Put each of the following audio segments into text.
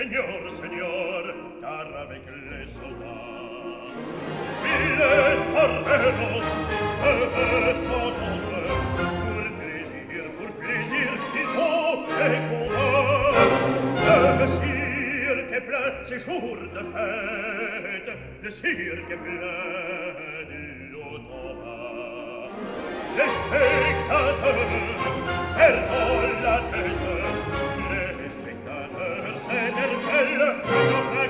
Seigneur, Seigneur, car avec les soldats, mille parveros peuvent s'entendre. Pour plaisir, ils ont des combats. Le cirque est plein, c'est jour de fête. Le cirque est plein du haut. Les spectateurs perdent la tête. Les spectateurs s'énervellent notre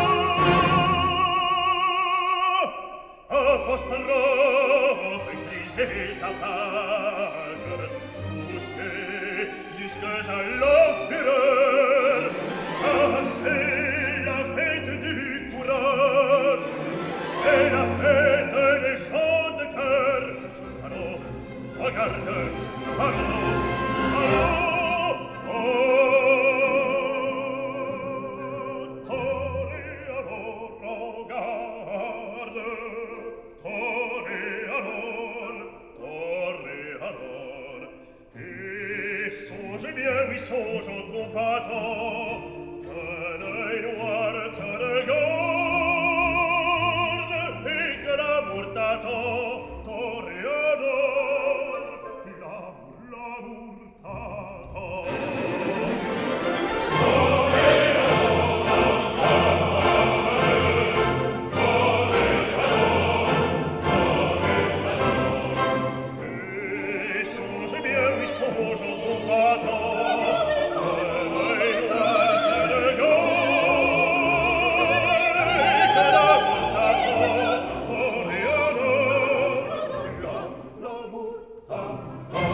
apostrophe, crise et tapage, poussés jusqu'à la fureur. Ah, c'est la fête du courage, c'est la fête des gens de cœur. Allons, regarde, allons, allons, toréador, regarde, toréador, et songe bien, oui, songe au combattant, qu'un œil noir te regarde, et que l'amour t'attend, toréador, l'amour t'attend. Et songe bien, oui, songe au combattant, qu'un œil noir te regarde, et que l'amour t'attend, toréador, l'amour t'attend.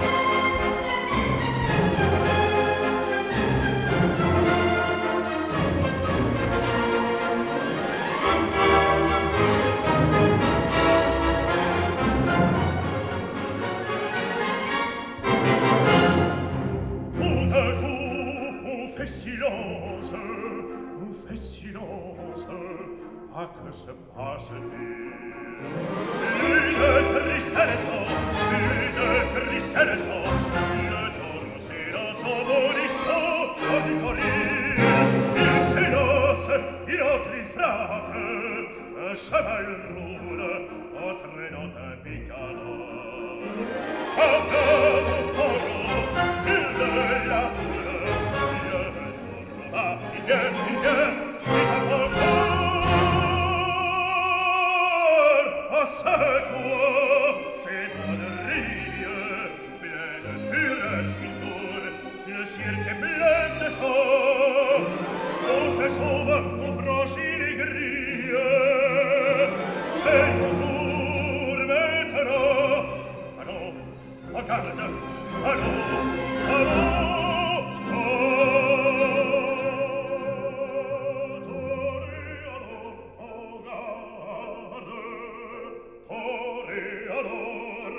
Tout à coup, on fait silence, on fait silence. Ah, que se passe-t-il? Une crise céleste, une crise céleste. Le torrent s'élance en bondissant, auditorie. Il s'élance, il entre, il frappe. Un cheval roule, entraînant un picador. Ah, bravo, taureau, il de la foule. Le taureau va, il vient, il tape encore. Ah, c'est quoi ces bonneries? Plein de fureur, il court. Le cirque est plein de sang. On se sauve, on franchit les grilles. C'est ton tour maintenant. Allons, regarde, allons, allons, toréador, regarde, toréador,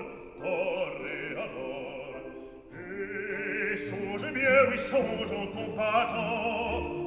toréador. Et songe bien, oui, songe au combattant,